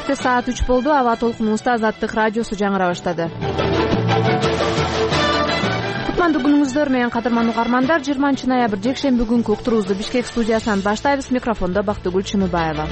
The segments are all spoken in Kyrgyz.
Кечте саат 3 болду. Аба толкунубузда Азаттык радиосу жаңыра баштады. Кутмандуу күнүңүздөр менен кадырман угармандар. 20 ноябрь жекшемби күнкү уктуруубузду Бишкек студиясынан баштайбыз. Микрофондо Бактыгүл Чыныбаева.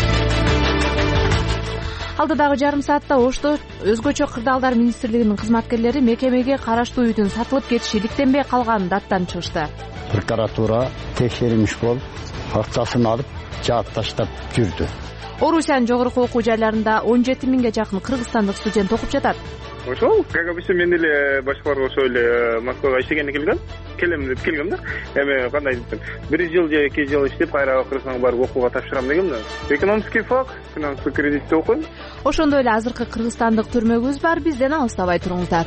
Алдыдагы жарым саатта Ошто өзгөчө кырдаалдар министрлигинин кызматкерлери мекемеге караштуу үйдүн сатылып кетиши иликтенбей калганын даттанып чыгышты. Прокуратура текшерилmiş болуп, акчасын алып, жаап таштап жүрдү. Орусиянын жогорку окуу жайларында 17 миңге жакын кыргызстандык студент окуп жатат. Ошол, как обычно, мен эле башкаларга ошо эле Москвага иштегенге келем деп келгем да. Эми кандай десем, 1 жыл же 2 жыл иштеп, кайра Кыргызстанга барып окууга тапшырам дегем да. Экономический фак, финансовый кредитте окуйм. Ошондой эле азыркы кыргызстандык түрмөгүбүз бар, бизден алыстабай туруңуздар.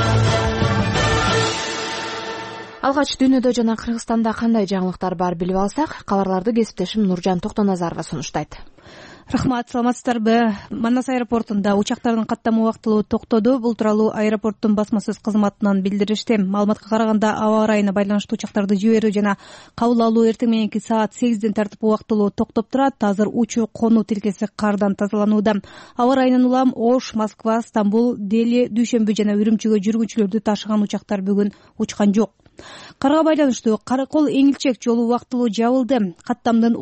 Алгач дүйнөдө жана Кыргызстанда кандай жаңылыктар бар билип алсак, кабарларды кесиптешим Нуржан Токтоназарова сунуштайт. Рахмат, саламатсыздарбы? Манас аэропортунда учактардын каттамы убактылуу токтоду. Бул тууралуу аэропорттун басма сөз кызматынан билдиришти. Маалыматка караганда, аба ырайына байланыштуу учактарды жиберүү жана кабыл алуу эртең мененки саат 8ден тартип убактылуу токтоп турат. Азыр учуу конуу тилкеси кардан тазаланууда. Аба ырайынан улам Ош, Москва, Стамбул, Дели, Дүйшөмбү жана Үрүмчүгө жүргүнчүлөрдү ташыган учактар бүгүн учкан жок. Карга байланыштуу Каракол Эңилчек жолу убактылуу жабылды. Каттамдын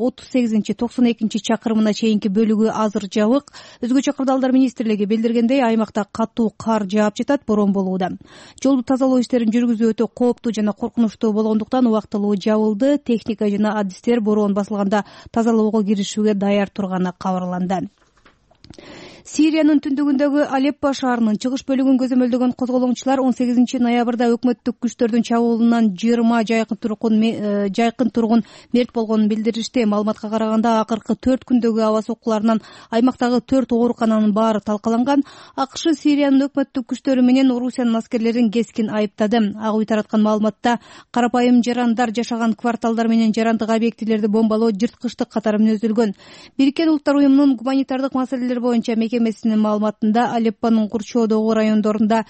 38-92 чакырымына чейинки бөлүгү азыр жабык. Өзгөчө кырдаалдар министрлиги билдиргендей, аймакта катуу кар жаап жатат, бороон болууда. Жолду тазалоо иштерин жүргүзүү өтө кооптуу жана коркунучтуу болгондуктан убактылуу жабылды. Техника жана адистер бороон басылганда тазалоого киришүүгө даяр турганы кабарланды. Сириянын түндүгүндөгү Алеппо шаарынын чыгыш бөлүгүн көзөмөлдөгөн козголоңчулар 18 ноябрда өкмөттүк күчтөрдүн чабуулунан 20 жайкын тургун мерт болгонун билдиришти. Маалыматка караганда, акыркы 4 күндөгү аба соккуларынан аймактагы 4 оорукананын баары талкаланган. АКШ Сириянын өкмөттүк күчтөрү менен Орусиянын аскерлерин кескин айыптады. Ак үй тараткан маалыматта карапайым жарандар жашаган кварталдар менен жарандык объектилерди бомбалоо жырткычтык катары мүнөздөлгөн. Бириккен Улуттар уюмунун гуманитардык маселелер боюнча мекемесинин маалыматында Алеппонун курчоодогу райондорунда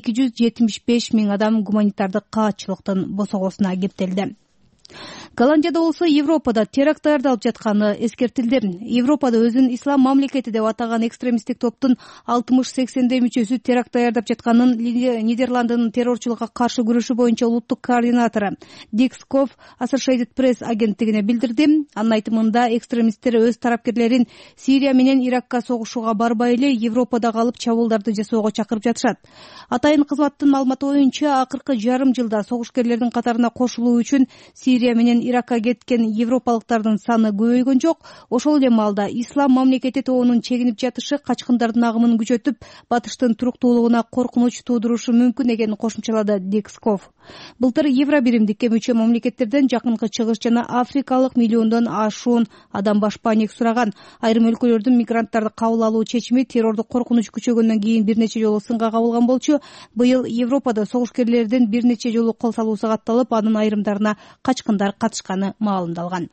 275 миң адам гуманитардык каатчылыктын босогосуна кептелди. Голландияда болсо Европада теракт даярдалып жатканы эскертилди. Европада өзүн ислам мамлекети деп атаган экстремисттик топтун 60-80 мүчөсү теракт даярдап жатканын Нидерландынын террорчулукка каршы күрөшүү боюнча улуттук координатору Дик Сков Associated Press агенттигине билдирди. Анын айтымында, экстремисттер өз тарапкерлерин Сирия менен Иракка согушууга барбай эле Европада калып чабуулдарды жасоого чакырып жатышат. Атайын кызматтын маалыматы боюнча, акыркы жарым жылда согушкерлердин катарына кошулуу үчүн Сирия менен Иракка кеткен европалыктардын саны көбөйгөн жок. Ошол эле маалда ислам мамлекети тобунун чегинип жатышы качкындардын агымын күчөтүп, батыштын туруктуулугуна коркунуч туудурушу мүмкүн экенин кошумчалады Диксков. Былтыр Евробиримдикке мүчө мамлекеттерден жакынкы чыгыш жана Африкалык миллиондон ашуун адам башпаанек сураган. Айрым өлкөлөрдүн мигранттарды кабыл алуу чечими террордук коркунуч күчөгөндөн кийин бир нече жолу сынга кабылган болчу. Быйыл Европада согушкерлердин бир нече жолу кол салуусу катталып, анын айрымдарына качкындар катышканы маалымдалган.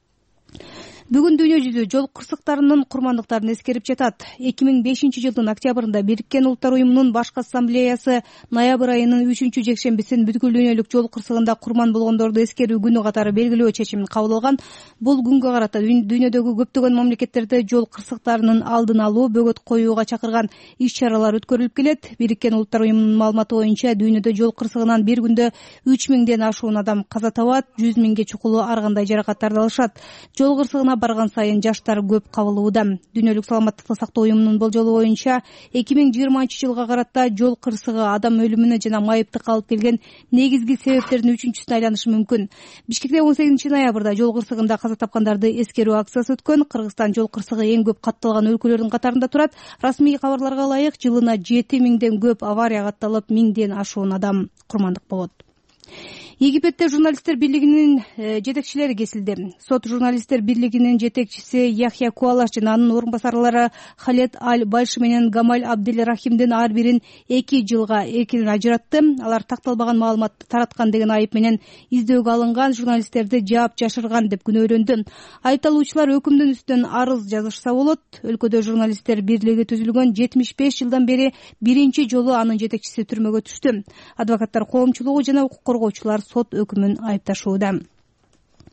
Бүгүн дүйнө жүзү жол кырсыктарынын курмандыктарын эскерип жатат. 2005 жылдын октябрында Бириккен Улуттар уюмунун башкы ассамблеясы ноябрь айынын 3-жекшембисин бүткүл дүйнөлүк жол кырсыгында курман болгондорду эскерүү күнү катары белгилөө чечимин кабыл алган. Бул күнгө карата дүйнөдөгү көптөгөн мамлекеттерде жол кырсыктарынын алдын алуу, бөгөт коюуга чакырган иш-чаралар өткөрүлүп келет. Бириккен Улуттар уюмунун маалыматы боюнча, дүйнөдө жол кырсыгынан бир күндө 3 миңден ашуун адам каза табат, 100 миңге чукулу ар кандай жаракаттарды алышат. Жол кырсыгына барган сайын жаштар көп кабылууда. Дүйнөлүк саламаттыкты сактоо уюмунун болжолу боюнча, 2020 жылга карата жол кырсыгы адам өлүмүнө жана майыптыкка алып келген негизги себептердин 3-сүнө айланышы мүмкүн. Бишкекте 18 ноябрда жол кырсыгында каза тапкандарды эскерүү акциясы өткөн. Кыргызстан жол кырсыгы эң көп катталган өлкөлөрдүн катарында турат. Расмий кабарларга ылайык, жылына 7 миңден көп авария катталып, 1000ден ашуун адам курмандык болот. Египетте журналисттер бирлигинин жетекчилери кесилди. Сот журналисттер бирлигинин жетекчиси Яхья Куалаш жана анын орун басарлары Халет Аль-Байши менен Гамаль Абделрахимдин ар бирин 2 жылга эркинен ажыратты. Алар такталбаган маалыматты тараткан деген айып менен издөөгө алынган, журналисттерди жаап жашырган деп күнөөлөндү. Айыпталуучулар өкүмдүн үстүнөн арыз жазышса болот. Өлкөдө журналисттер бирлиги түзүлгөн 75 жылдан бери биринчи жолу анын жетекчиси түрмөгө түштү. Адвокаттар коомчулугу жана укук коргоочулар сот өкүмүн айыпташууда.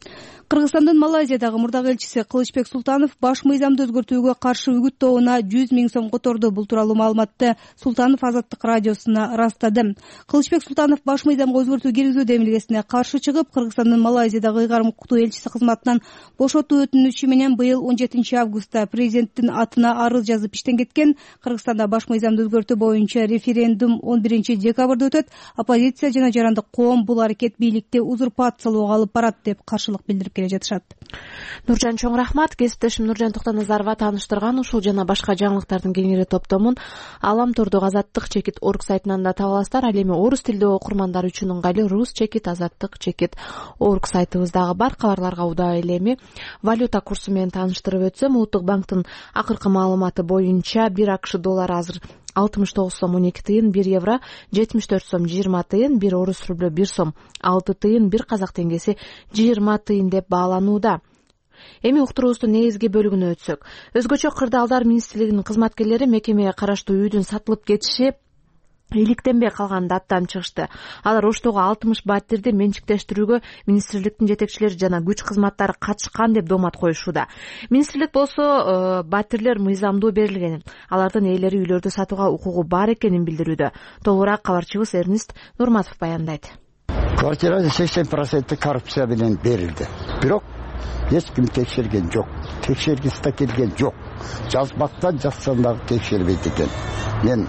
Кыргызстандын Малайзиядагы мурдагы элчиси Кылычбек Султанов баш мыйзамды өзгөртүүгө каршы үгүт тобуна 100 000 сом которду. Бул тууралуу маалыматты Султанов Азаттык радиосуна ырастады. Кылычбек Султанов баш мыйзамга өзгөртүү киргизүү демилгесине каршы чыгып, Кыргызстандын Малайзиядагы ыйгарым укуктуу элчиси кызматынан бошотуу өтүнүчү менен быйыл 17 августта президенттин атына арыз жазып иштен кеткен. Кыргызстанда баш мыйзамды өзгөртүү боюнча референдум 11 декабрда өтөт. Оппозиция жана жарандык коом бул аракет бийликти узурпациялоого алып барат деп каршылык билдирип келе жатышат. Нуржан, чоң рахмат. Кесиптешим Нуржан Токтоназарова тааныштырган ушул жана башка жаңылыктардын кеңири топтомун Аламтордук Азаттык чекит орг сайтынан да таба аласыздар. Ал эми орус тилдүү окурмандар үчүн ыңгайлуу рус чекит Азаттык чекит орг сайтыбыздагы бар кабарларга удаа эле эми валюта курсу менен тааныштырып өтсөм, Улуттук банктын акыркы маалыматы боюнча 1 АКШ доллары азыр 69 сом 12 тыйын, 1 евро 74 сом 20 тыйын, 1 орус рублю 1 сом 6 тыйын, 1 казак теңгеси 20 тыйын деп бааланууда. Эми уктуруубуздун негизги бөлүгүнө өтсөк, өзгөчө кырдаалдар министрлигинин кызматкерлери мекемеге караштуу үйдүн сатылып кетиши иликтенбей калган даттан чыгышты. Алар оштогу 60 батирди менчиктештирүүгө министрликтин жетекчилери жана күч кызматтары катышкан деп доомат коюшууда. Министрлик болсо батирлер мыйзамдуу берилгенин, алардын ээлери үйлөрдү сатууга укугу бар экенин билдирүүдө. Толугураак кабарчыбыз Эрнист Нурматов баяндайт. Квартира 80% коррупция менен берилди. Бирок эч ким текшерген жок. Текшергиси да келген жок. Жазбактан жазсам дагы текшербейт экен. Мен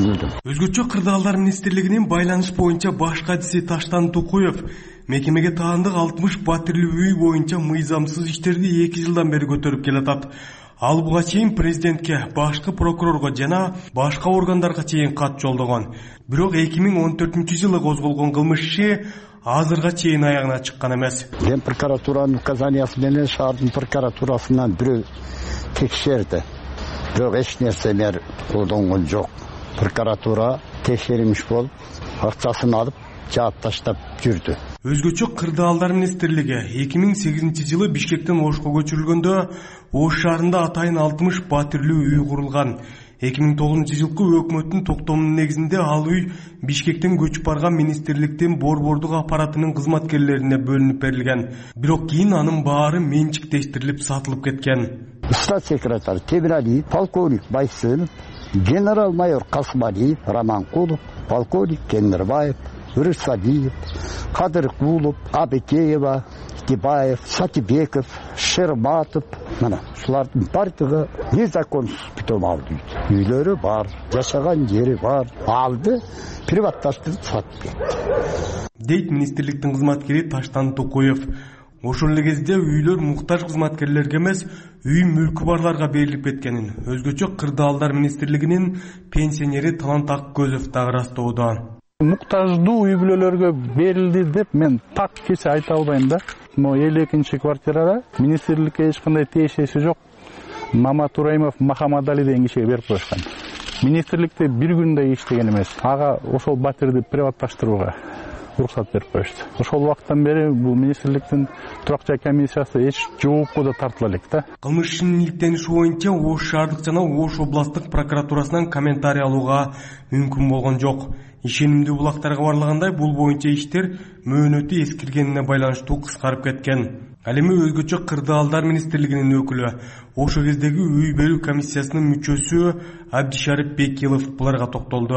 Өзгөчө кырдаалдар министрлигинин байланыш боюнча баш катчысы Таштан Тукуев мекемеге таандык 60 батирлүү үй боюнча мыйзамсыз иштерди 2 жылдан бери көтөрүп келатат. Ал буга чейин президентке, башкы прокурорго жана башка органдарга чейин кат жолдогон. Бирок 2014-жылы козголгон кылмыш иши азырга чейин аягына чыккан эмес. Мен прокуратуранын указаниясы менен шаардын прокуратурасынан бирөө текшерди. Бирок эч нерсе колдонгон жок. Прокуратура текшеримиш болуп, акчасын алып, жаап таштап жүрдү. Өзгөчө кырдаалдар министрлиги 2008-жылы Бишкектен Ошко көчүрүлгөндө Ош шаарында атайын 60 батирлүү үй курулган. 2009-жылкы өкмөттүн токтомунун негизинде ал үй Бишкектен көчүп барган министрликтин борбордук аппаратынын кызматкерлерине бөлүнүп берилген. Бирок кийин анын баары менчиктештирилип сатылып кеткен. Стат секретарь Темиралиев, полковник Байсынов, генерал-майор Касмалиев, Романкулов, полковник Кенербаев, Рысалиев, Кадыркулов, Абекеева, Тибаев, Сатибеков, Шерматов, мына шулардын бардыгы незаконсыз бүтөп алды. Үйлөрү бар, жашаган жери бар, алды, приватташтырып сатып кетти. Дейт министрликтин кызматкери Таштан Тукуев. Ошол эле кезде үйлөр муктаж кызматкерлерге эмес, үй мүлкү барларга берилип кеткенин өзгөчө кырдаалдар министрлигинин пенсионери Талант Аккөзов дагы ырастоодо. Муктаждуу үй бүлөлөргө берилди деп мен так кесе айта албайм да. Но 52-чи квартирада министрликке эч кандай тиешеси жок. Мамат Тураймов Махамад Али деген кишиге берип коюшкан. Министрликте бир күндө иштеген эмес. Ага ошол батирди приватташтырууга уруксат берип коюшту. Ошол убакыттан бери бул министрликтин турак жай комиссиясы эч жоопко да тартыла элек да. Кылмыш ишинин иликтениши боюнча Ош шаардык жана Ош областтык прокуратурасынан комментарий алууга мүмкүн болгон жок. Ишенимдүү булактарга барлагандай бул боюнча иштер мөөнөтү эскиргенине байланыштуу кыскарып кеткен. Ал эми өзгөчө кырдаалдар министрлигинин өкүлү, ошол кездеги үй берүү комиссиясынын мүчөсү Абдишарип Бекилов буларга токтолду.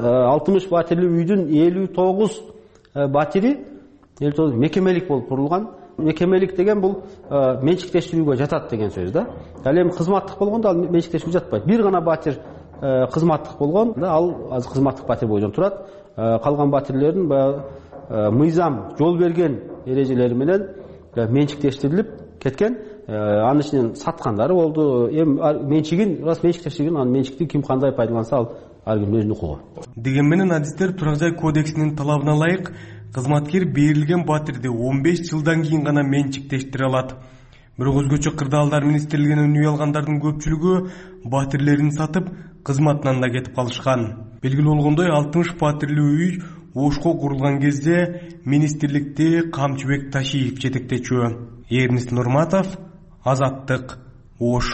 60 батирлүү үйдүн 59 батири мекемелик болуп курулган. Мекемелик деген бул менчиктештирүүгө жатат деген сөз да. Ал эми кызматтык болгондо ал менчиктештирүүгө жатпайт. Бир гана батир кызматтык болгон, ал азыр кызматтык батир бойдон турат. Калган батирлердин мыйзам жол берген эрежелери менен менчиктештирилип кеткен. Анын ичинен саткандары болду. Эми менчигин, раз менчиктештирген, анын менчикти ким кандай пайдаланса ал ар кимдин өзүнүн укугу. Деген менен адистер турак жай кодексинин талабына ылайык кызматкер берилген батирди 15 жылдан кийин гана менчиктештире алат. Бирок өзгөчө кырдаалдар министрлигинен үй алгандардын көпчүлүгү батирлерин сатып, кызматынан да кетип калышкан. Белгилүү болгондой 60 батирлүү үй Ошко курулган кезде министрликти Камчыбек Ташиев жетектечү. Эрнист Нурматов, Азаттык, Ош.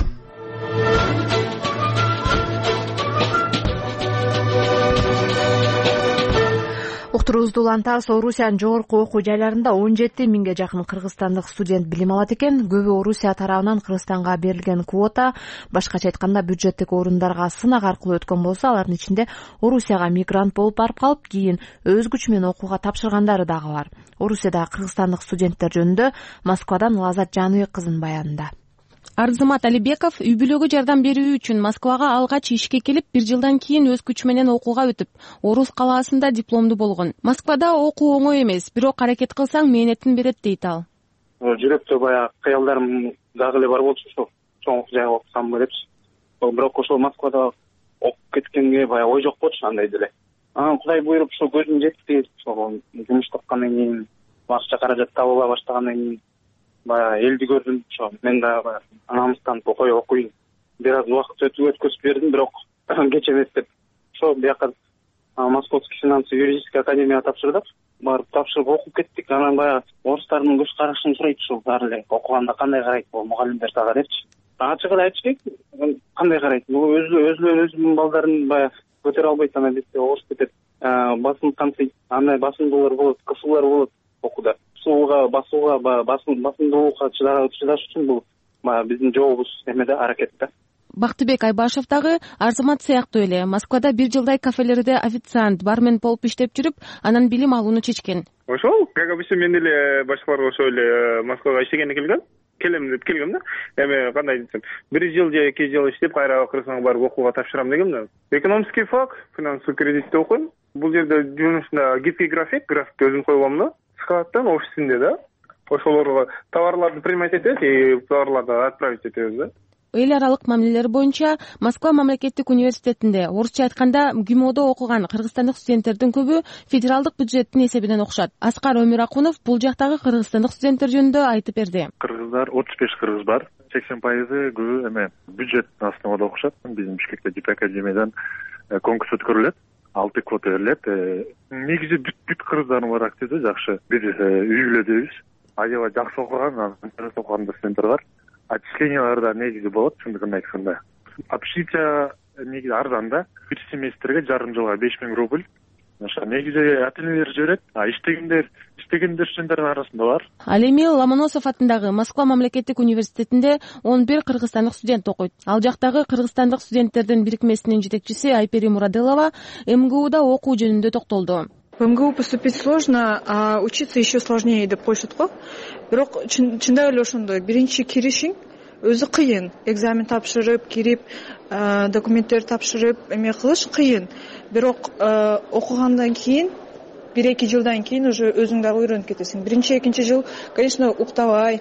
Уктуруубузду улантабыз. Орусиянын жогорку окуу жайларында 17 миңге жакын кыргызстандык студент билим алат экен. Көбү Орусия тарабынан Кыргызстанга берилген квота, башкача айтканда бюджеттик орундарга сынак аркылуу өткөн болсо, алардын ичинде Орусияга мигрант болуп барып калып, кийин өз күчү менен окууга тапшыргандары дагы бар. Орусияда кыргызстандык студенттер жөнүндө Москвадан Лазат Жаныбек кызынын баянында. Арзымат Алибеков үй бүлөгө жардам берүү үчүн Москвага алгач ишке келип, 1 жылдан кийин өз күчү менен окууга өтүп, Орус калаасында дипломду болгон. Москвада окуу оңой эмес, бирок аракет кылсаң мээнетин берет дейт ал. Жүрөктө баягы кыялдарым дагы эле бар болчу, ошо чоң жайга окусамбы депчи. Бирок ошол Москвада окуп кеткенге баягы ой жок болчу андай деле. Кудай буйруп ошо көзүм жетти, ошол жумуш тапкандан кийин, акча каражат табыла баштагандан кийин баягы элди көрдүм. Ошо мен дагы анамыздан окуйм. Бир аз убакыт өткөзүп бердим, бирок кеч эмес деп. Ошо бияка Московский финансово-юридический академияга тапшырдык. Барып тапшырып окуп кеттик. Анан баягы орустардын көз карашын сурайт, ушул баары эле окуганда кандай карайт бул мугалимдер дагы депчи. Ачык эле айтышпайт, кандай карайт. Бул өзүнүн балдарын баягы көтөрө албайт, анан бизде ооруп кетет. Басым камтыйт, андай басымдуулар болот, кысуулар болот окууда. Сууга, басымдуулукка чыдаш үчүн бул биздин жолубуз эмеде, аракетте. Бактыбек Айбашев дагы Арзымат сыяктуу эле Москвада 1 жылдай кафелерде официант, бармен болуп иштеп жүрүп, анан билим алууну чечкен. Ошол, как обычно, мен эле башкаларга ошо эле Москвага иштегенде келем деп келгем да. Эми кандай десем, 1 жыл же 2 жыл иштеп, кайра Кыргызстанга барып окууга тапшырам дегем да. Экономический фак, финансовый кредитте окуйм. Бул жерде жумушунда гибкий графикти өзүм койгом да. Складтан офисинде да. Ошолорго товарларды принимать этебиз и товарларды отправить этебиз да. Эл аралык мамилелер боюнча Москва мамлекеттик университетинде, орусча айтканда ГИМОдо окуган кыргызстандык студенттердин көбү федералдык бюджеттин эсебинен окушат. Аскар Өмүракунов бул жактагы кыргызстандык студенттер жөнүндө айтып берди. Кыргыздар 35 кыргыз бар, 80% көбү эме бюджеттин основада окушат. Биздин Бишкекте ДИП академиядан конкурс өткөрүлөт, 6 квота берилет. Негизи бүт кыргыздардын бар активдүү жакшы. Биз үй бүлөдөбүз. Аябай жакшы окуган, окуган студенттер бар. Отчисленияларда негизи болот, чындыгын айтканда. Общежитие негизи арзан да. 1 семестрге жарым жылга 5000 рубль. Ошо негизи ата-энелер жиберет. Иштегендер студенттердин арасында бар. Ал эми Ломоносов атындагы Москва мамлекеттик университетинде 11 кыргызстандык студент окуйт. Ал жактагы кыргызстандык студенттердин бирикмесинин жетекчиси Айпери Мураделова МГУда окуу жөнүндө токтолду. В МГУ поступить сложно, а учиться еще сложнее деп коюшат го. Бирок чындап эле ошондой биринчи киришиң өзү кыйын. Экзамен тапшырып, кирип, документтер тапшырып, эме кылыш кыйын. Бирок окугандан кийин 1-2 жылдан кийин уже өзүң дагы үйрөнүп кетесиң. Биринчи, экинчи жыл, конечно, уктабай,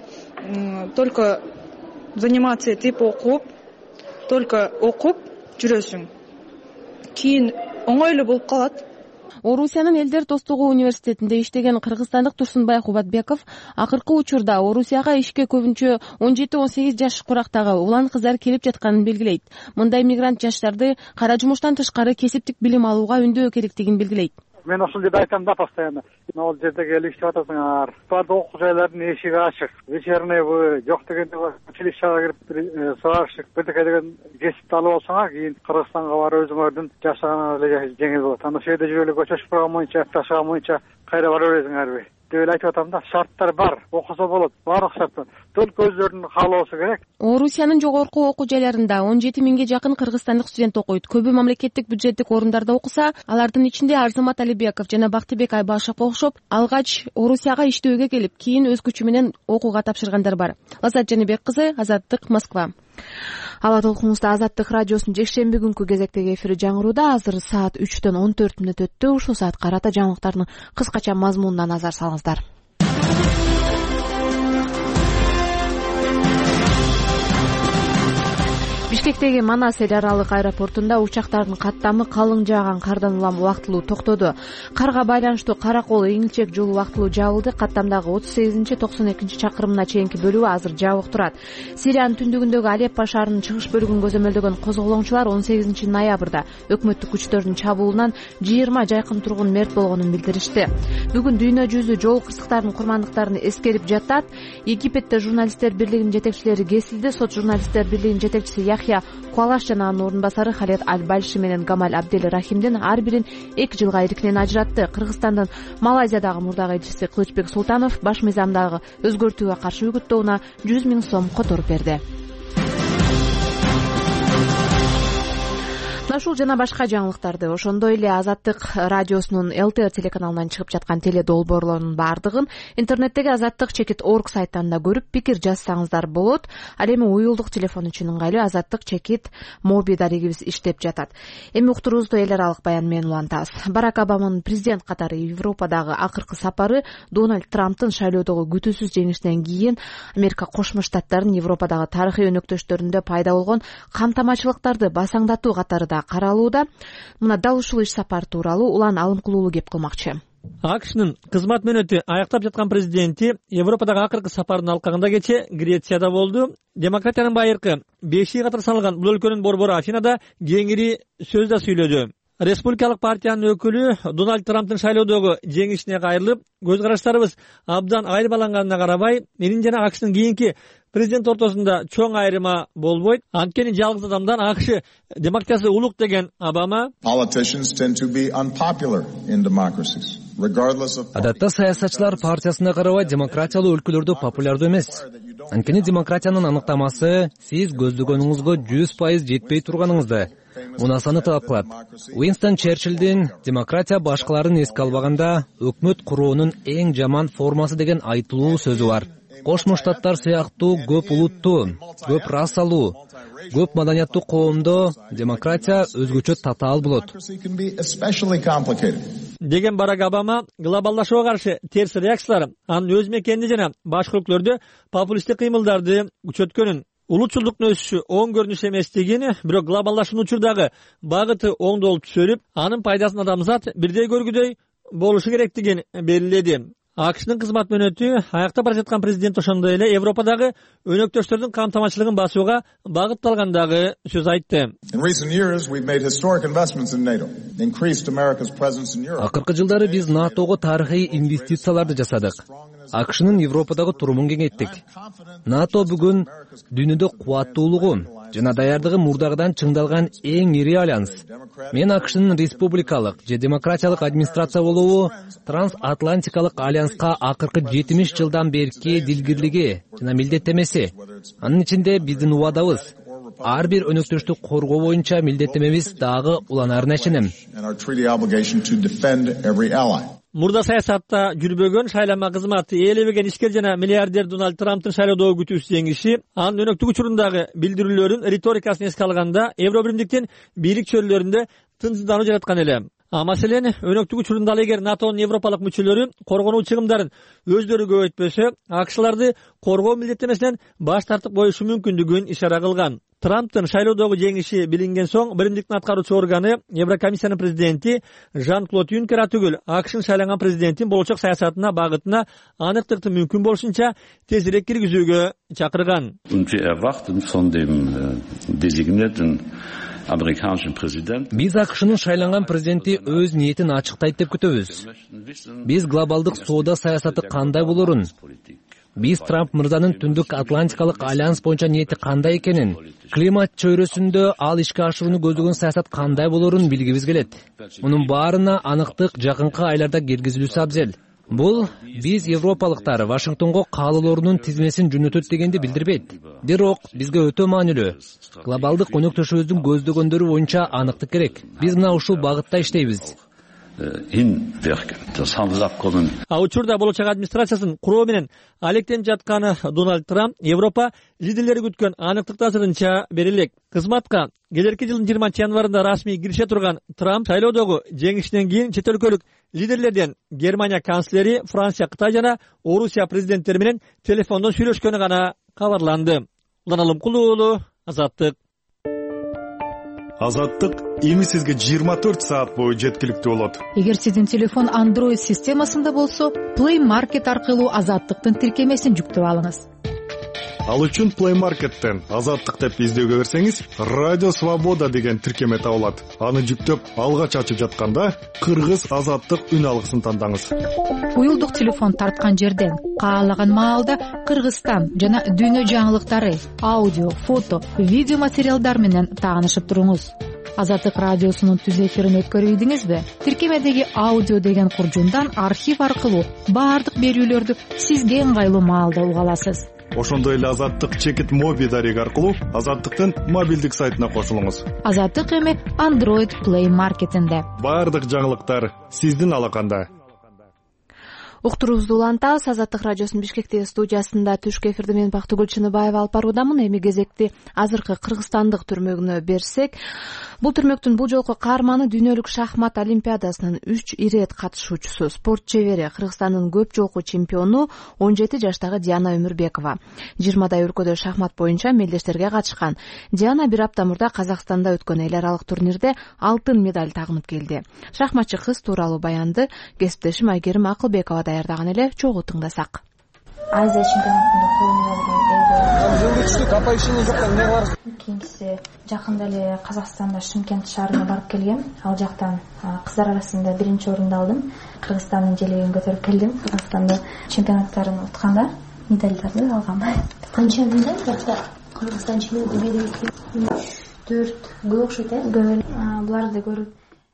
только заниматься этип окуп, только окуп жүрөсүң. Кийин оңой эле болуп калат. Орусиянын Элдер достугу университетинде иштеген кыргызстандык Турсунбай Кубатбеков акыркы учурда Орусияга ишке көбүнчө 17-18 жаш курактагы улан кыздар келип жатканын белгилейт. Мындай мигрант жаштарды кара жумуштан тышкары кесиптик билим алууга үндөө керектигин белгилейт. Мен ошол жерде айтам да постоянно. Могул жерде келип иштеп атасыңар. Бардык окуу жайлардын эшиги ачык. Вечерний жок дегенде училищага кирип сабак бирдеке деген кесипти алып алсаңар, кийин Кыргызстанга барып өзүңөрдүн жашаганыңар эле жеңил болот. Анда ошол жерде жүрүп эле көчөш программа боюнча, жашаган боюнча кайра бара бересиңерби деп эле айтып атам да. Шарттар бар, окусо болот. Баардык шарттар. Только өздөрүнүн каалоосу керек. Орусиянын жогорку окуу жайларында 17 миңге жакын кыргызстандык студент окуйт. Көбү мамлекеттик бюджеттик орундарда окуса, алардын ичинде Арзымат Алибеков жана Бактыбек Айбашев окшоп, алгач Орусияга иштөөгө келип, кийин өз күчү менен окууга тапшыргандар бар. Лазат Жаныбек кызы, Азаттык, Москва. Ала толкунубузда Азаттык радиосунун жекшемби күнкү кезектеги эфири жаңырууда. Азыр саат 3-төн 14 мүнөт өттү. Ушул саат карата жаңылыктардын кыскача мазмунуна назар салыңыздар. Бишкектеги Манас эл аралык аэропортунда учактардын каттамы калың жааган кардан улам убактылуу токтоду. Карга байланыштуу Каракол Эңилчек жолу убактылуу жабылды. Каттамдагы 38-92 чакырымына чейинки бөлүгү азыр жабык турат. Сириянын түндүгүндөгү Алеппо шаарынын чыгыш бөлүгүн көзөмөлдөгөн козголоңчулар 18 ноябрда өкмөттүк күчтөрдүн чабуулунан 20 жайкын тургун мерт болгонун билдиришти. Бүгүн дүйнө жүзү жол кырсыктарынын курмандыктарын эскерип жатат. Египетте журналисттер бирлигинин жетекчилери кесилди. Сот журналисттер бирлигинин жетекчиси Яхья Грузия Куалаш жана анын орун басары Халед Аль-Бальши менен Гамаль Абдел Рахимдин ар бирин 2 жылга эркинен ажыратты. Кыргызстандын Малайзиядагы мурдагы элчиси Кылычбек Султанов баш мыйзамдагы өзгөртүүгө каршы үгүттөөнө 100 000 сом которуп берди. Ушул жана башка жаңылыктарды, ошондой эле Азаттык радиосунун ЛТР телеканалынан чыгып жаткан теле долбоорлорунун баардыгын интернеттеги azattik.org сайтында көрүп пикир жазсаңыздар болот. Ал эми уюлдук телефон үчүн ыңгайлуу azattik моби дарегибиз иштеп жатат. Эми уктуруубузду эл аралык баян менен улантабыз. Барак Обаманын президент катары Европадагы акыркы сапары Дональд Трамптын шайлоодогу күтүүсүз жеңишинен кийин Америка Кошмо Штаттарынын Европадагы тарыхый өнөктөштөрүндө пайда болгон камтамачылыктарды басаңдатуу катары каралууда. Мына дал ушул иш сапар тууралуу Улан Алымкулуулу кеп кылмакчы. АКШнын кызмат мөөнөтү аяктап жаткан президенти Европадагы акыркы сапарын алкагында кече Грецияда болду. Демократиянын байыркы 5 катар саналган бул өлкөнүн борбору Афинада кеңири сөз да сүйлөдү. Республикалык партиянын өкүлү Дональд Трамптын шайлоодогу жеңишине кайрылып, көз караштарыбыз абдан айырбаланганына карабай, менин жана АКШнын кийинки президент ортосунда чоң айырма болбойт. Анткени жалгыз адамдан АКШ демократиясы улук деген Обама адатта саясатчылар партиясына карабай демократиялуу өлкөлөрдө популярдуу эмес. Анткени демократиянын аныктамасы сиз көздөгөнүңүзгө 100% жетпей турганыңызды мунасаны талап кылат. Уинстон Черчиллдин демократия башкаларын эске албаганда өкмөт куруунун эң жаман формасы деген айтылуу сөзү бар. Кошмо Штаттар сыяктуу көп улуттуу, көп расалуу, көп маданияттуу коомдо демократия өзгөчө татаал болот деген Барак Обама глобалдашууга каршы терс реакциялар анын өз мекенинде жана башка өлкөлөрдө популисттик кыймылдарды күчөткөнүн, улутчулдуктун өсүшү оң көрүнүш эместигин, бирок глобалдашуунун учурдагы багыты оңдолуп түзөлүп, анын пайдасын адамзат бирдей көргүдөй болушу керектигин белгиледи. АКШнын кызмат мөөнөтү аяктап бара жаткан президент ошондой эле Европадагы өнөктөштөрдүн камтамачылыгын басууга багытталгандагы сөз айтты. Акыркы жылдары биз НАТОго тарыхый инвестицияларды жасадык. АКШнын Европадагы турумун кеңейттик. НАТО бүгүн дүйнөдө кубаттуулугу жана даярдыгы мурдагыдан чыңдалган эң ири альянс. Мен АКШнын республикалык же демократиялык администрация болобу трансатлантикалык альянска акыркы 70 жылдан берки дилгирлиги жана милдеттемеси. Анын ичинде биздин убадабыз ар бир өнөктөштү коргоо боюнча милдеттемебиз дагы уланарына ишенем. Мурда саясатта жүрбөгөн шайлама кызматы ээлебеген ишкер жана миллиардер Дональд Трамптын шайлоодогу күтүүсүз жеңиши анын өнөктүк учурундагы билдирүүлөрүн риторикасын эске алганда Евробиримдиктин бийлик чөйрөлөрүндө тынчсыздануу жараткан эле. Маселен, өнөктүк учурунда ал эгер НАТОнун европалык мүчөлөрү коргонуу чыгымдарын өздөрү көбөйтпөсө, АКШларды коргоо милдеттемесинен баш тартып коюшу мүмкүндүгүн ишара кылган. Трамптын шайлоодогу жеңиши билинген соң, биримдиктин аткаруучу органы Еврокомиссиянын президенти Жан-Клод Юнкер атүгүл АКШнын шайланган президенттин болочок саясатына багытына аныктыкты мүмкүн болушунча тезирээк киргизүүгө чакырган. Биз АКШнын шайланган президенти өз ниетин ачыктайт деп күтөбүз. Биз глобалдык соода саясаты кандай болорун, биз Трамп мырзанын Түндүк Атлантикалык альянс боюнча ниети кандай экенин, климат чөйрөсүндө ал ишке ашырууну көздөгөн саясат кандай болорун билгибиз келет. Мунун баарына аныктык жакынкы айларда киргизилүүсү абзел. Бул биз европалыктар Вашингтонго каалоолорунун тизмесин жөнөтөт дегенди билдирбейт. Бирок бизге өтө маанилүү. Глобалдык өнөктөшүбүздүн көздөгөндөрү боюнча аныктык керек. Биз мына ушул багытта иштейбиз. Учурда болочок администрациясын куруу менен алектенип жатканы Дональд Трамп Европа лидерлери күткөн аныктыкты азырынча берилек. Кызматка келерки жылдын 20 январында расмий кирише турган Трамп шайлоодогу жеңишинен кийин чет өлкөлүк лидерлерден Германия канцлери, Франция, Кытай жана Орусия президенттери менен телефондон сүйлөшкөнү гана кабарланды. Улан Алымкулуулу, Азаттык. Азаттык эми сизге 24 саат бою жеткиликтүү болот. Эгер сиздин телефон Android системасында болсо, Play Market аркылуу Азаттыктын тиркемесин жүктөп алыңыз. Ал үчүн Play Market'ten Азаттык деп издөөгө берсеңиз, Радио Свобода деген тиркеме табылат. Аны жүктөп, алгач ачып жатканда Кыргыз Азаттык үн алгысын тандаңыз. Уюлдук телефон тарткан жерден каалаган маалда Кыргызстан жана дүйнө жаңылыктары, аудио, фото, видео материалдар менен таанышып туруңуз. Азаттык радиосунун түз эфирин өткөрүйдүңүзбү? Тиркемедеги аудио деген куржундан архив аркылуу баардык берүүлөрдү сизге ыңгайлуу маалда уга аласыз. Ошондой эле Азаттык чекит моби дареги аркылуу Азаттыктын мобилдик сайтына кошулуңуз. Азаттык эми Android Play Market'инде. Баардык жаңылыктар сиздин алаканда. Уктуруубузду улантабыз. Азаттык радиосунун Бишкектеги студиясында түшкү эфирди мен Бактыгүл Чыныбаева алып баруудамын. Эми кезекти азыркы кыргызстандык түрмөгүнө берсек, бул түрмөктүн бул жолку каарманы дүйнөлүк шахмат олимпиадасынын 3 ирет катышуучусу, спорт чебери, Кыргызстандын көп жолку чемпиону 17 жаштагы Диана Өмүрбекова. 20 өлкөдө шахмат боюнча мелдештерге катышкан. Диана бир апта мурда Казакстанда өткөн эл аралык турнирде алтын медаль тагынып келди. Шахматчы кыз тууралуу баянды кесиптешим Айгерим Акылбекова даярдаган эле, чогуу тыңдасак. Азия чемпионатында кийинкиси жакында эле Казакстанда Шымкент шаарына барып келгем. Ал жактан кыздар арасында биринчи орунду алдым. Кыргызстандын желегин көтөрүп келдим. Кыргызстанда чемпионаттарын утканда медальдарды алгам. Канча медаль жакта Кыргызстан чемпионаты береси? 4 көп окшойт, э? Буларды көрүп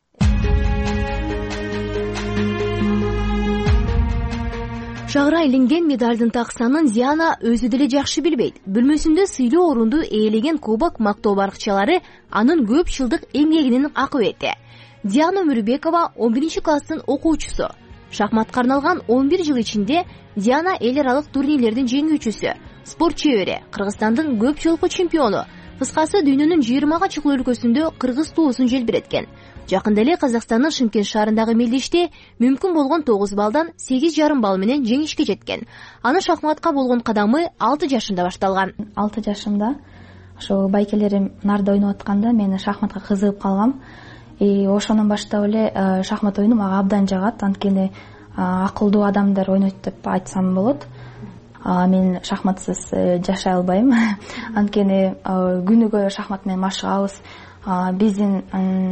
Шагыра иленген медалдын таксанын Диана өзү деле жакшы билбейт. Бөлмөсүндө сыйлуу орунду ээлеген кубок мактоо баракчалары анын көп жылдык эмгегинин акыбети. Диана Өмүрбекова 11 класстын окуучусу. Шахматка арналган 11 жыл ичинде Диана эл аралык турнирлердин жеңүүчүсү, спорт чебери, Кыргызстандын көп жолку чемпиону. Кыскасы дүйнөнүн 20га чыккан өлкөсүндө кыргыз туусун желбиреткен. Жакында эле Казакстандын Шымкент шаарындагы мелдеште мүмкүн болгон 9 балдан 8,5 балл менен жеңишке жеткен. Аны шахматка болгон кадамы 6 жашында башталган. 6 жашымда ошо байкелерим нарда ойноп атканда мен шахматка кызыгып калгам. Ошондон баштап эле шахмат ойunu мага абдан жагат. Анткени акылдуу адамдар ойнойт деп айтсам болот. Мен шахматсыз жашай албайм. Анткени күнүгө шахмат менен машыгабыз. Биздин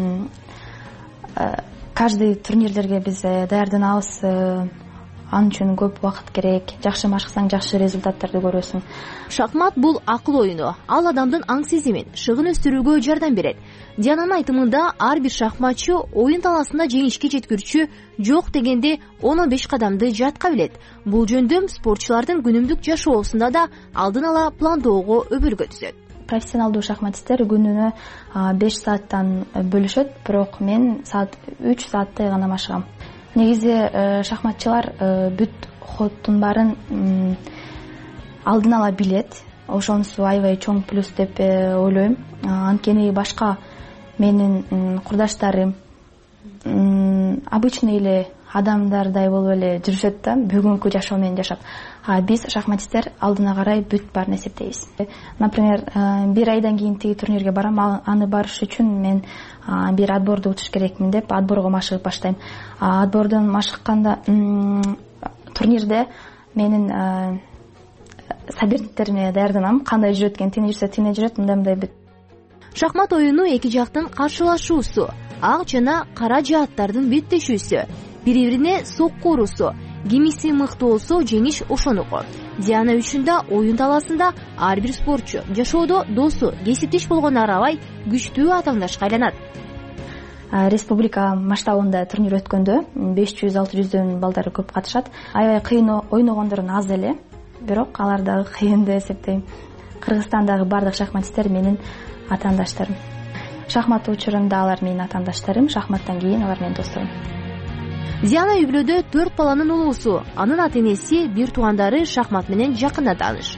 каждый турнирлерге биз даярданабыз. Анын үчүн көп убакыт керек. Жакшы машыксаң жакшы результаттарды көрөсүң. Шахмат бул акыл оюну. Ал адамдын аң сезимин, шыгын өстүрүүгө жардам берет. Диананын айтымында ар бир шахматчы оюн талаасында жеңишке жеткүрчү жок дегенде 15 кадамды жатка билет. Бул жөндөм спортчулардын күнүмдүк жашоосунда да алдын ала пландоого өбөлгө түзөт. Профессионалдуу шахматисттер күнүнө 5 сааттан бөлүшөт, бирок мен 3 сааттай гана машыгам. Негизи шахматчылар бүт ходдун баарын алдын ала билет. Ошонусу аябай чоң плюс деп ойлойм. Анткени башка менин курдаштарым обычный эле адамдардай болуп эле жүрүшөт да, бүгүнкү жашоо менен жашап. Биз шахматисттер алдына карай бүт баарын эсептейбиз. Например, бир айдан кийин тиги турнирге барам, аны барыш үчүн мен бир отборду утуш керекмин деп отборго машыгып баштайм. Отбордон машыкканда турнирде менин соперниктериме даярданам. Кандай жүрөт экен, тине жүрсө тине жүрөт, мындай бүт. Шахмат оюну эки жактын каршылашуусу, ак жана кара жааттардын беттешүүсү, бири-бирине сокку уруусу, кимиси мыкты болсо жеңиш ошонуку. Диана үчүн да оюн талаасында ар бир спортчу жашоодо досу, кесиптеш болгону арабай күчтүү атаңдашка айланат. Республика масштабында турнир өткөндө 500-600дөн балдары көп катышат. Аябай кыйын ойногондорун аз эле, бирок алар дагы кыйын деп эсептейм. Кыргызстандагы бардык шахматисттер менин атаандаштарым. Шахмат учурунда алар менин атаандаштарым, шахматтан кийин алар менин досторум. Диана үй бүлөдө 4 баланын улуусу, анын ата-энеси, бир туугандары шахмат менен жакында тааныш.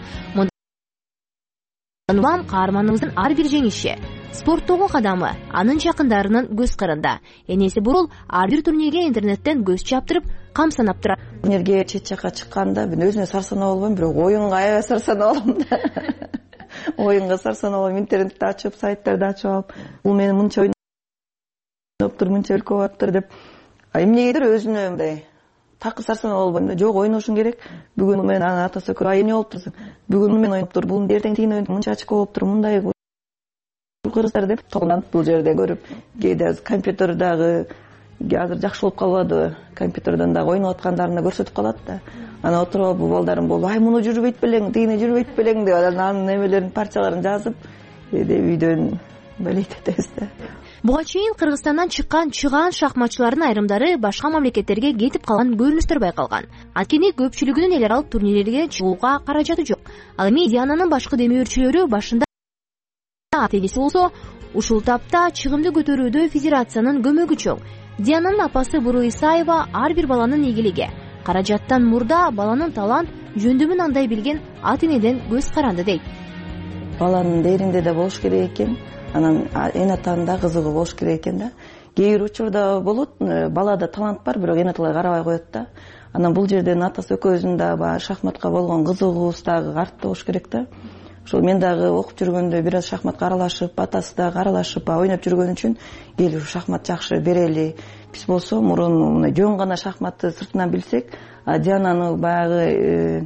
Улам каарманыбыздын ар бир жеңиши, спорттогу кадамы анын жакындарынын көз кырында. Энеси Бурул ар бир турнирге интернеттен көз чаптырып, камсанап турат. Турнирге чет жакка чыкканда мен өзүнө сарсанап албайм, бирок оюнга аябай сарсанап алам да. Оюнга сарсанап алам, интернетти ачып, сайттарды ачып алып, бул менин мынча ойноптур, мынча өлкө болуптур деп. Эмнегедир өзүнө мындай такыр сарсанаа болбойм да. Жок, ойношуң керек. Бүгүн мен анан атасы экөө эмне болуптурсуң? Бүгүн мен ойноптур, бул эртең тигин ойноп, мынча очко болуптур, мындай кыргыздар деп толгунанып бул жерде көрүп, кээде компьютер дагы азыр жакшы болуп калбадыбы? Компьютерден дагы ойноп аткандарын көрсөтүп калат да. Анан отуруп балдарым болду, ай муну жүрбөйт белең, тигини жүрбөйт белең деп анан немелерин, парчаларын жазып, үйдөн болейт этебиз да. Буга чейин Кыргызстандан чыккан чыгаан шахматчылардын айрымдары башка мамлекеттерге кетип калган көрүнүштөр байкалган. Анткени көпчүлүгүнүн эл аралык турнирлерге чыгууга каражаты жок. Ал эми Диананын башкы демөөрчүлөрү башында ателиси болсо, ушул тапта чыгымды көтөрүүдө федерациянын көмөгү чоң. Диананын апасы Буру Исаева ар бир баланын ийгилиги, каражаттан мурда баланын талант жөндөмүн андай билген ата энеден көз каранды дейт. Баланын дээринде да болуш керек экен, анан эн атанын да кызыгы болуш керек экен да. Кээ бир учурда болот, балада талант бар, бирок эн аталар карабай коет да. Анан бул жерден атасы экөөбүздүн да баягы шахматка болгон кызыгуубуз дагы артта болуш керек да. Ошол мен дагы окуп жүргөндө бир аз шахматка аралашып, атасы дагы аралашып ойноп жүргөн үчүн келип шахмат жакшы берели. Биз болсо мурун мына жөн гана шахматты сыртынан билсек, Диананы баягы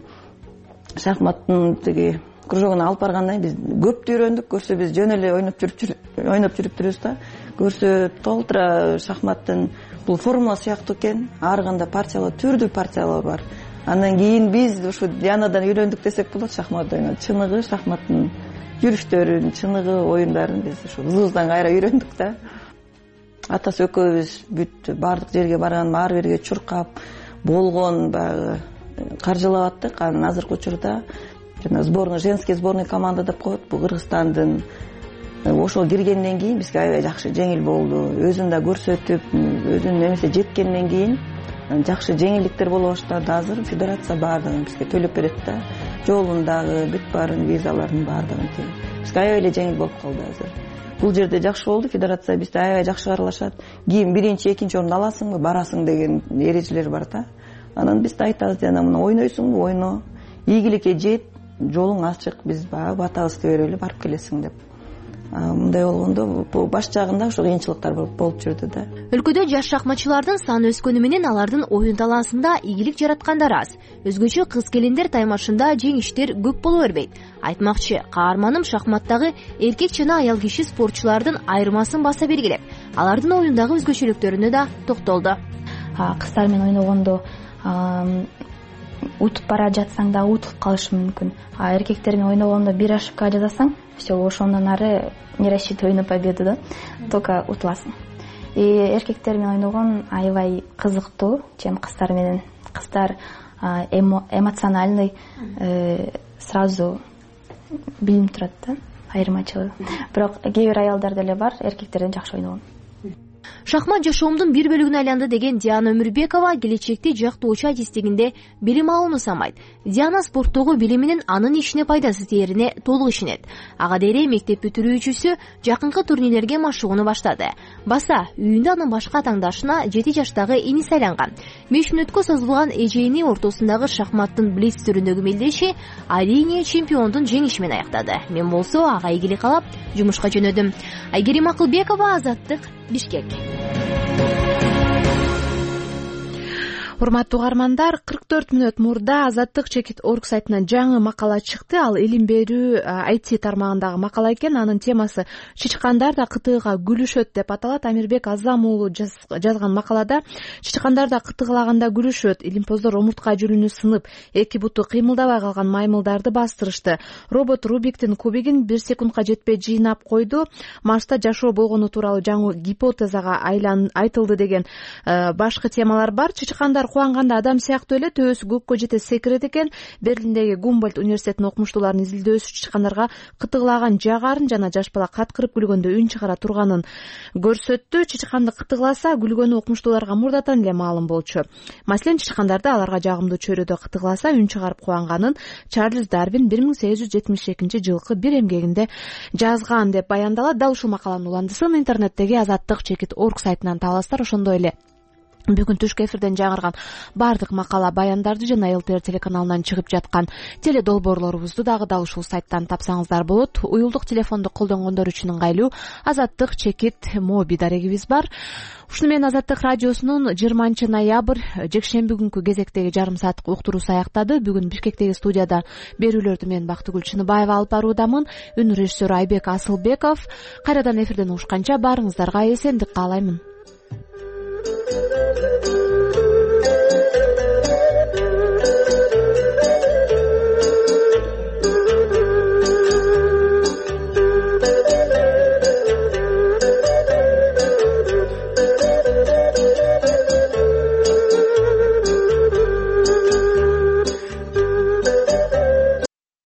шахматтын тиги кружогуна алып баргандан биз көптү үйрөндүк. Көрсө биз жөн эле ойноп жүрүптүрбүз да. Көрсө толтура шахматтын бул формула сыяктуу экен. Ар кандай партиялар, түрдүү партиялар бар. Андан кийин биз ушу Дианадан үйрөндүк десек болот шахмат ойноо. Чыныгы шахматтын жүрүштөрүн, чыныгы оюндарын биз ушу кызыбыздан кайра үйрөндүк да. Атасы экөөбүз бүт бардык жерге барган, ар бирге чуркап болгон баягы каржылап аттык. Анан азыркы учурда жана сборный, женский сборный команда деп коет. Бул Кыргызстандын ошол киргенден кийин бизге аябай жакшы жеңил болду. Өзүн да көрсөтүп, өзүнүн немесе жеткенден кийин жакшы жеңилдиктер боло баштады. Азыр федерация баардыгын бизге төлөп берет да. Жолундагы бүт баарын, визаларын баардыгын тең. Бизге аябай эле жеңил болуп калды азыр. Бул жерде жакшы болду, федерация бизди аябай жакшы каралашат. Кийин биринчи, экинчи орунду аласыңбы, барасың деген эрежелер бар да. Анан биз да айтабыз, жана мына ойнойсуңбу, ойно. Ийгиликке жет, жолуң ачык, биз баягы батабызды берели, барып келесиң деп. Мындай болгондо баш жагында ошо кыйынчылыктар болуп жүрдү да. Өлкөдө жаш шахматчылардын саны өскөнү менен алардын оюн талаасында ийгилик жараткандар аз. Өзгөчө кыз келиндер таймашында жеңиштер көп боло бербейт. Айтмакчы, каарманым шахматтагы эркек жана аял киши спортчулардын айырмасын баса белгилеп, алардын оюндагы өзгөчөлүктөрүнө да токтолду. Кыздар менен ойногондо утуп бара жатсаң да утуп калышы мүмкүн. Эркектер менен ойногондо бир ошибка жасасаң, все, ошондон ары не рассчитывай на победу, да, только утуласың. Эркектер менен ойногон аябай кызыктуу, чем кыздар менен. Кыздар эмоциональный, сразу билинип турат да, айырмачылыгы. Бирок кээ бир аялдар деле бар, эркектерден жакшы ойногон. Шахмат жашоомдун бир бөлүгүнө айланды деген Диана Өмүрбекова келечекте жактоочу адистигинде билим алууну самайт. Диана спорттогу билиминин анын ишине пайдасы тээрине толук ишенет. Ага дейре мектеп бүтүрүүчүсү жакынкы турнирлерге машыгууну баштады. Баса үйүндө анын башка таңдашына 7 жаштагы иниси айланган. 5 мүнөткө созулган эжейини ортосундагы шахматтын блиц түрүндөгү мелдеши Арине чемпиондун жеңиши менен аяктады. Мен болсо ага ийгилик каалап жумушка жөнөдүм. Айгерим Акылбекова, Азаттык, Бишкек. Урматтуу угармандар, 44 мүнөт мурда Азаттык.org сайтынан жаңы макала чыкты. Ал илим берүү IT тармагындагы макала экен. Анын темасы чычкандар да кытыгга күлүшөт деп аталат. Амирбек Азам уулу жазган макалада чычкандар да кытыглаганда күлүшөт. Илимпоздор омуртка жүлүнү сынып, эки буту кыймылдабай калган маймылдарды бастырышты. Робот Рубиктин кубигин 1 секундка жетпей жыйнап койду. Марста жашоо болгону тууралуу жаңы гипотезага айтылды деген башкы темалар бар. Чычкандар кубанганда адам сыяктуу эле төбөсү көккө жете секирет экен. Берлиндеги Гумбольдт университетинин окумуштууларынын изилдөөсү чычкандарга кытыглаган жагарын жана жаш бала каткырып күлгөндө үн чыгара турганын көрсөттү. Чычканды кытыгласа күлгөнү окумуштууларга мурдатан эле маалым болчу. Маселен, чычкандарды аларга жагымдуу чөйрөдө кытыгласа үн чыгарып кубанганын Чарльз Дарвин 1872 жылкы бир эмгегинде жазган деп баяндалат. Дал ушул макаланын уландысын интернеттеги Азаттык.org сайтынан таба аласыздар. Ошондой эле бүгүн түшкү эфирден жаңырган баардык макала баяндарды жана ЛТР телеканалынан чыгып жаткан теле долбоорлорубузду дагы дал ушул сайттан тапсаңыздар болот. Уюлдук телефонду колдонгондор үчүн ыңгайлуу Азаттык чекит моби дарегибиз бар. Ушуну менен Азаттык радиосунун 20 ноябрь жекшемби күнкү кезектеги жарым сааттык уктуруусу аяктады. Бүгүн Бишкектеги студияда берүүлөрдү мен Бактыгүл Чыныбаева алып баруудамын. Үн режиссеру Айбек Асылбеков. Кайрадан эфирден угушканча баарыңыздарга эсендик каалаймын.